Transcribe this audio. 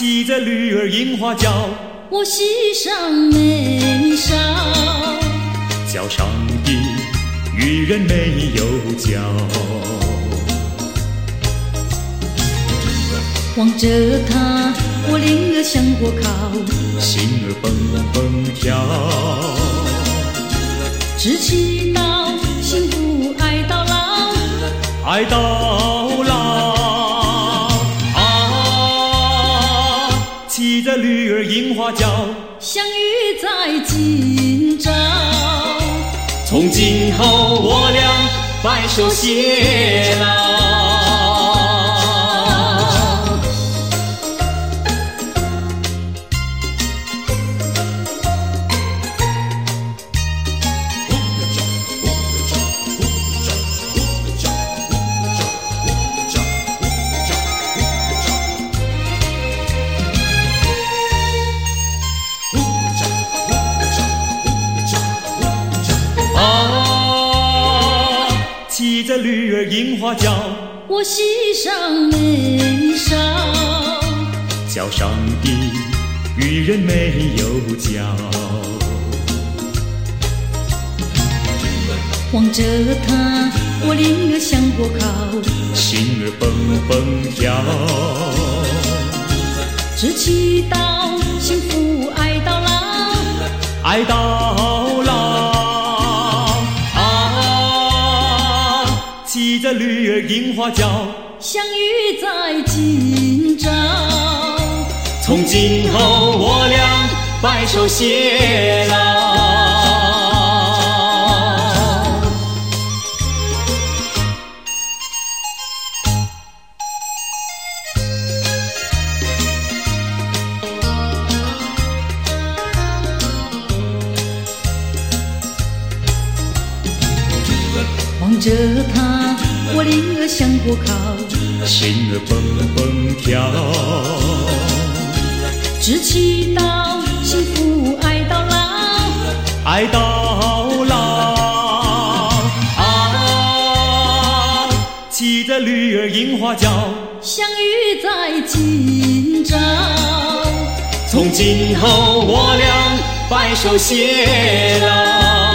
骑着驴儿樱花轿， 我系上眉梢， 桥上的渔人没有脚， 望着他，我灵儿向过靠， 心儿蹦蹦跳， 志气到幸福爱到老， 爱到老啊！骑着驴儿樱花轿， 相遇在今朝， 从今后我俩白首偕老。骑着驴儿樱花轿， 我系上眉梢， 桥上的渔人没有脚， 望着他，我灵儿向过靠， 心儿蹦蹦跳， 志气到幸福爱到老， 爱到老啊！骑着驴儿樱花轿， 相遇在今朝， 从今后我俩白首偕老。 望着他，我灵儿向过靠， 心儿蹦蹦跳， 志气到幸福爱到老， 爱到老啊！骑着驴儿樱花轿， 相遇在今朝， 从今后我俩白首偕老。